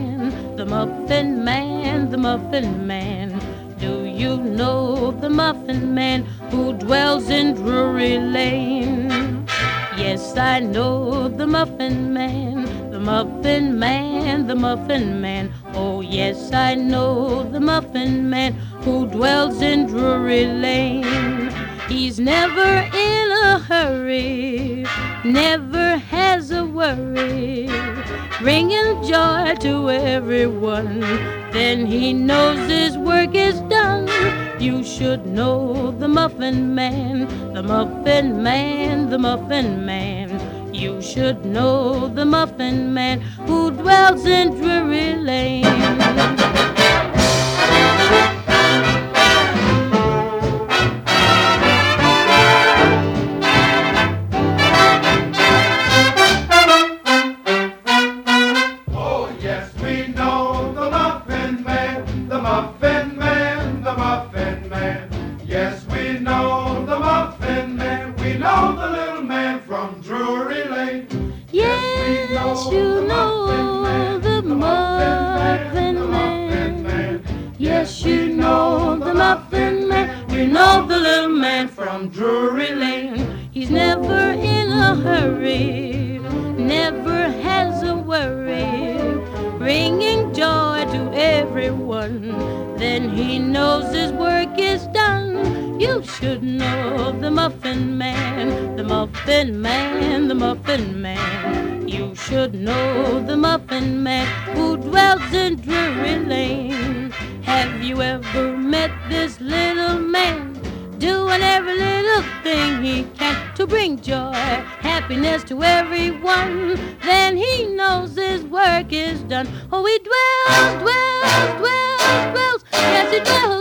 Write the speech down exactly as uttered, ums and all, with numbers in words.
Man, the Muffin Man, the Muffin Man. Do you know the Muffin Man who dwells in Drury Lane? Yes, I know the Muffin Man, the Muffin Man, the Muffin Man. Oh, yes, I know the Muffin Man who dwells in Drury Lane. He's never in a hurry, never has a worry, bringing joy to everyone. Then he knows his work is done. You should know the Muffin Man, the Muffin Man, the Muffin Man. You should know the Muffin Man who dwells in Drury Lane. Yes, we know the Muffin Man. We know the little man from Drury Lane. Yes, you know the Muffin Man. Yes, you know the Muffin Man. We know the little man from Drury Lane. He's never in a hurry, never has a worry, bringing joy to everyone. Then he knows his work is done. You should know the Muffin Man, the Muffin Man, the Muffin Man. You should know the Muffin Man who dwells in Drury Lane. Have you ever met this little man, doing every little thing he can to bring joy, happiness to everyone? Then he knows his work is done. Oh, he dwells, dwells, dwells, dwells. Yes, he dwells.